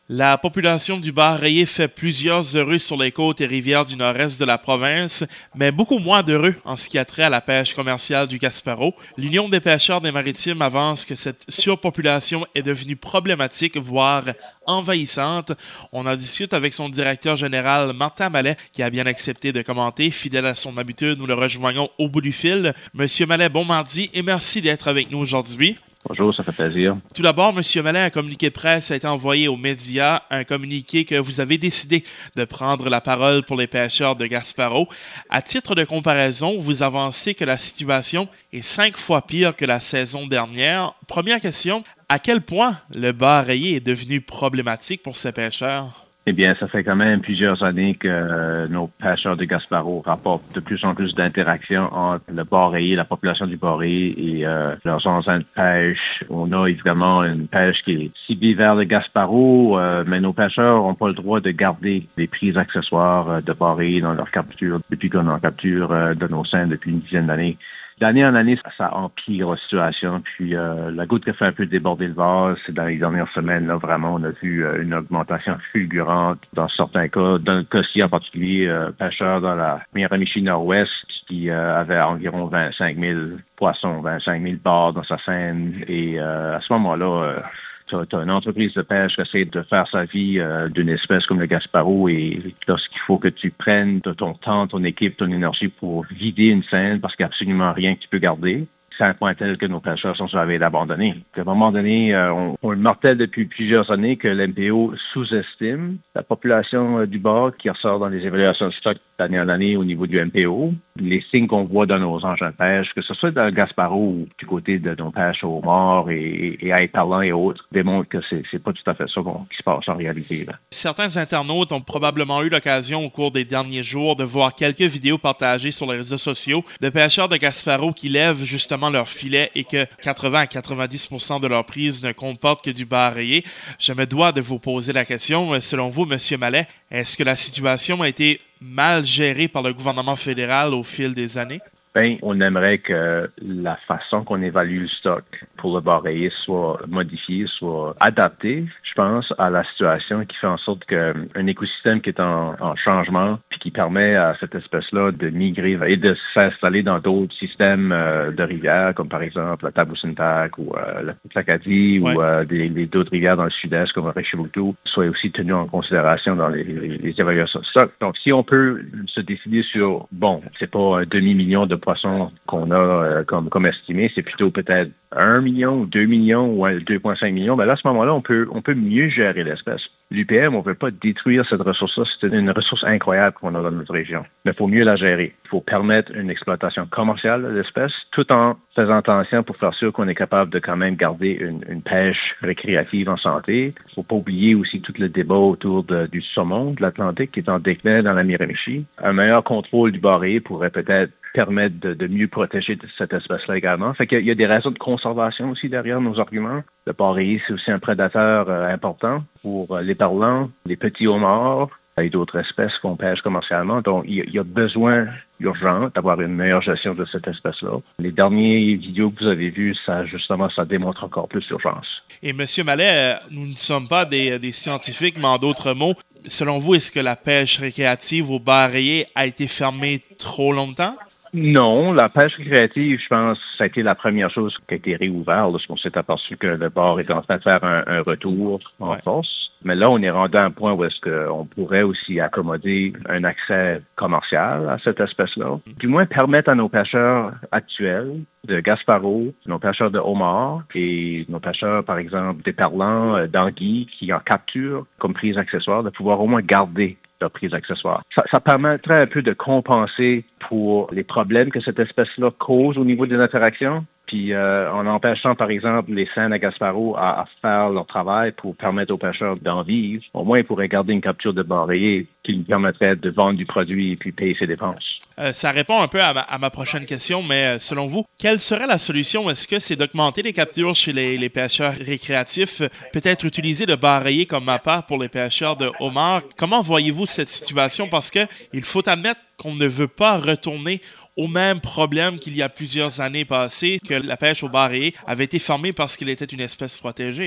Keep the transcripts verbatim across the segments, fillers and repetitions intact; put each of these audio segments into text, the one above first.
La population du bar rayé fait plusieurs heureux sur les côtes et rivières du nord-est de la province, mais beaucoup moins d'heureux en ce qui a trait à la pêche commerciale du Gaspereau. L'Union des pêcheurs des Maritimes avance que cette surpopulation est devenue problématique, voire envahissante. On en discute avec son directeur général, Martin Mallet, qui a bien accepté de commenter. Fidèle à son habitude, nous le rejoignons au bout du fil. Monsieur Mallet, bon mardi et merci d'être avec nous aujourd'hui. Bonjour, ça fait plaisir. Tout d'abord, M. Mallet, un communiqué de presse a été envoyé aux médias, un communiqué que vous avez décidé de prendre la parole pour les pêcheurs de Gaspereau. À titre de comparaison, vous avancez que la situation est cinq fois pire que la saison dernière. Première question, à quel point le bar rayé est devenu problématique pour ces pêcheurs? Eh bien, ça fait quand même plusieurs années que euh, nos pêcheurs de Gaspereau rapportent de plus en plus d'interactions entre le bar rayé, la population du bar rayé et euh, leurs engins de pêche. On a évidemment une pêche qui est ciblée vers le Gaspereau, euh, mais nos pêcheurs n'ont pas le droit de garder les prises accessoires euh, de bar rayé dans leur capture depuis qu'on en capture euh, de nos seins depuis une dizaine d'années. D'année en année, ça, ça empire la situation. Puis euh, la goutte qui a fait un peu déborder le vase, c'est dans les dernières semaines, là, vraiment, on a vu euh, une augmentation fulgurante dans certains cas. Dans le cas-ci en particulier, euh, pêcheurs dans la Miramichi Nord-Ouest qui euh, avait environ vingt-cinq mille poissons, vingt-cinq mille bars dans sa seine. Et euh, à ce moment-là, euh, tu as une entreprise de pêche qui essaie de faire sa vie euh, d'une espèce comme le Gaspereau et lorsqu'il faut que tu prennes de ton temps, ton équipe, ton énergie pour vider une scène parce qu'il n'y a absolument rien que tu peux garder, c'est un point tel que nos pêcheurs sont sur la veille d'abandonner. À un moment donné, euh, on, on le martèle depuis plusieurs années que l'M P O sous-estime la population euh, du bar qui ressort dans les évaluations de stock d'année en année au niveau du M P O. Les signes qu'on voit dans nos engins de pêche, que ce soit dans le Gaspereau ou du côté de nos pêches au homard et, et à éperlans et autres, démontrent que c'est, c'est pas tout à fait ça bon, qui se passe en réalité. Là. Certains internautes ont probablement eu l'occasion au cours des derniers jours de voir quelques vidéos partagées sur les réseaux sociaux de pêcheurs de Gaspereau qui lèvent justement leur filet et que quatre-vingts à quatre-vingt-dix pour cent de leur prise ne comportent que du bar rayé. Je me dois de vous poser la question, selon vous, M. Mallet, est-ce que la situation a été mal gérée par le gouvernement fédéral au fil des années? Bien, on aimerait que la façon qu'on évalue le stock pour le bar rayé soit modifiée, soit adaptée, je pense, à la situation qui fait en sorte qu'un écosystème qui est en, en changement puis qui permet à cette espèce-là de migrer et de s'installer dans d'autres systèmes euh, de rivières, comme par exemple la Taboussintac ou euh, la Tlacadie ouais. ou euh, des, des, d'autres rivières dans le sud-est comme Richelieu, soit aussi tenu en considération dans les, les, les évaluations de stock. Donc, si on peut se décider sur, bon, c'est pas un demi-million de poissons qu'on a euh, comme, comme estimé, c'est plutôt peut-être un million ou deux millions ou deux virgule cinq millions, ben là, à ce moment-là, on peut, on peut mieux gérer l'espèce. L'U P M, on ne veut pas détruire cette ressource-là. C'est une ressource incroyable qu'on a dans notre région. Mais il faut mieux la gérer. Il faut permettre une exploitation commerciale de l'espèce tout en faisant attention pour faire sûr qu'on est capable de quand même garder une, une pêche récréative en santé. Il ne faut pas oublier aussi tout le débat autour de, du saumon de l'Atlantique qui est en déclin dans la Miramichi. Un meilleur contrôle du bar rayé pourrait peut-être permettre de, de mieux protéger cette espèce-là également. Fait qu'il y a des raisons de conservation aussi derrière nos arguments. Le bar rayé, c'est aussi un prédateur euh, important pour euh, les parlants, les petits homards et d'autres espèces qu'on pêche commercialement. Donc, il y, a, il y a besoin urgent d'avoir une meilleure gestion de cette espèce-là. Les dernières vidéos que vous avez vues, ça, justement, ça démontre encore plus l'urgence. Et M. Mallet, nous ne sommes pas des, des scientifiques, mais en d'autres mots, selon vous, est-ce que la pêche récréative au bar rayé a été fermée trop longtemps? Non, la pêche récréative, je pense, ça a été la première chose qui a été réouverte lorsqu'on s'est aperçu que le bar était en train de faire un, un retour en ouais. force. Mais là, on est rendu à un point où est-ce qu'on pourrait aussi accommoder un accès commercial à cette espèce-là. Du moins, permettre à nos pêcheurs actuels de Gaspereau, nos pêcheurs de homard et nos pêcheurs, par exemple, d'éperlans, d'anguilles qui en capturent comme prise accessoire, de pouvoir au moins garder leur prise accessoire. Ça, ça permettrait un peu de compenser pour les problèmes que cette espèce-là cause au niveau des interactions. Puis euh, en empêchant, par exemple, les scènes à Gaspereau à, à faire leur travail pour permettre aux pêcheurs d'en vivre, au moins ils pourraient garder une capture de bar rayé qui lui permettrait de vendre du produit et puis payer ses dépenses. Euh, ça répond un peu à ma, à ma prochaine question, mais selon vous, quelle serait la solution? Est-ce que c'est d'augmenter les captures chez les, les pêcheurs récréatifs, peut-être utiliser le bar rayé comme appât pour les pêcheurs de homard? Comment voyez-vous cette situation? Parce que il faut admettre qu'on ne veut pas retourner au même problème qu'il y a plusieurs années passées, que la pêche au bar rayé avait été fermée parce qu'il était une espèce protégée, là.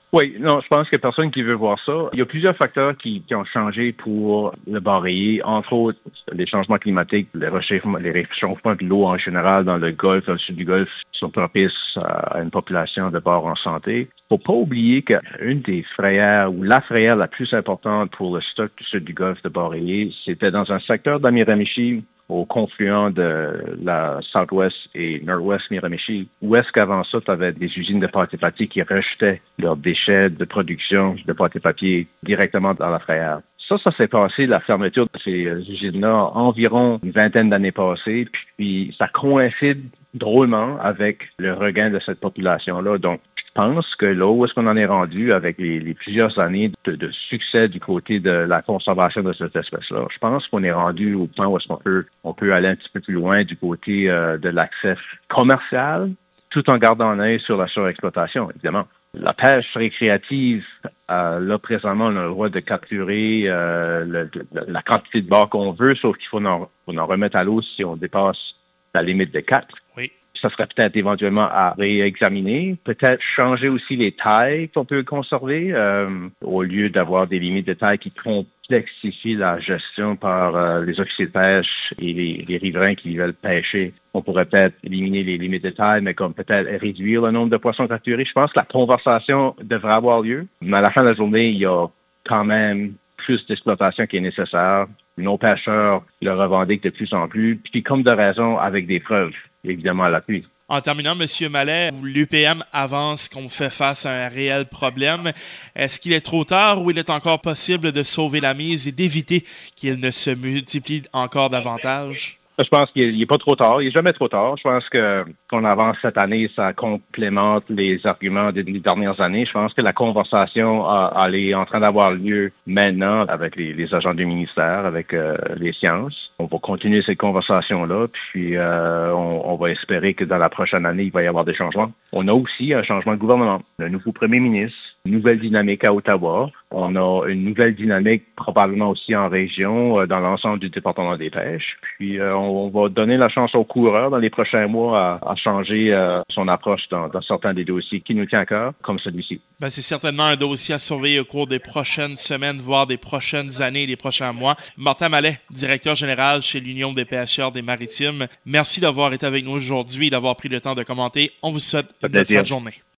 Oui, non, je pense qu'il n'y a personne qui veut voir ça. Il y a plusieurs facteurs qui, qui ont changé pour le bar rayé, entre autres les changements climatiques, les réchauffements, les réchauffements de l'eau en général dans le Golfe, dans le sud du Golfe, sont propices à une population de bar en santé. Il ne faut pas oublier qu'une des frayères, ou la frayère la plus importante pour le stock du sud du Golfe de bar rayé, c'était dans un secteur d'Amiramichi, au confluent de la Southwest et Nord-Ouest Miramichi, où est-ce qu'avant ça, tu avais des usines de pâte et papier qui rejetaient leurs déchets de production de pâte et papier directement dans la frayère. Ça, ça s'est passé, la fermeture de ces usines-là, environ une vingtaine d'années passées, puis ça coïncide drôlement avec le regain de cette population-là. Donc, je pense que là où est-ce qu'on en est rendu avec les, les plusieurs années de, de succès du côté de la conservation de cette espèce-là, je pense qu'on est rendu au point où est-ce qu'on peut, on peut aller un petit peu plus loin du côté euh, de l'accès commercial, tout en gardant un œil sur la surexploitation, évidemment. La pêche récréative, euh, là, présentement, on a le droit de capturer euh, le, de, la quantité de bar qu'on veut, sauf qu'il faut en, faut en remettre à l'eau si on dépasse la limite de quatre. Oui. Ça serait peut-être éventuellement à réexaminer, peut-être changer aussi les tailles qu'on peut conserver, euh, au lieu d'avoir des limites de taille qui complexifient la gestion par euh, les officiers de pêche et les, les riverains qui veulent pêcher. On pourrait peut-être éliminer les limites de taille, mais comme peut-être réduire le nombre de poissons capturés. Je pense que la conversation devrait avoir lieu, mais à la fin de la journée, il y a quand même plus d'exploitation qui est nécessaire. Nos pêcheurs le revendiquent de plus en plus, puis comme de raison, avec des preuves, évidemment, à l'appui. En terminant, M. Mallet, l'U P M avance qu'on fait face à un réel problème. Est-ce qu'il est trop tard ou il est encore possible de sauver la mise et d'éviter qu'il ne se multiplie encore davantage? Je pense qu'il n'est pas trop tard. Il n'est jamais trop tard. Je pense que qu'on avance cette année, ça complémente les arguments des dernières années. Je pense que la conversation a, elle est en train d'avoir lieu maintenant avec les, les agents du ministère, avec euh, les sciences. On va continuer cette conversation-là, puis euh, on, on va espérer que dans la prochaine année, il va y avoir des changements. On a aussi un changement de gouvernement, un nouveau premier ministre, une nouvelle dynamique à Ottawa. On a une nouvelle dynamique probablement aussi en région, euh, dans l'ensemble du département des pêches. Puis euh, on, on va donner la chance aux coureurs dans les prochains mois à, à changer euh, son approche dans, dans certains des dossiers qui nous tient à cœur, comme celui-ci. Ben, c'est certainement un dossier à surveiller au cours des prochaines semaines, voire des prochaines années et des prochains mois. Martin Mallet, directeur général chez l'Union des pêcheurs des Maritimes, merci d'avoir été avec nous aujourd'hui et d'avoir pris le temps de commenter. On vous souhaite une bonne fin de journée.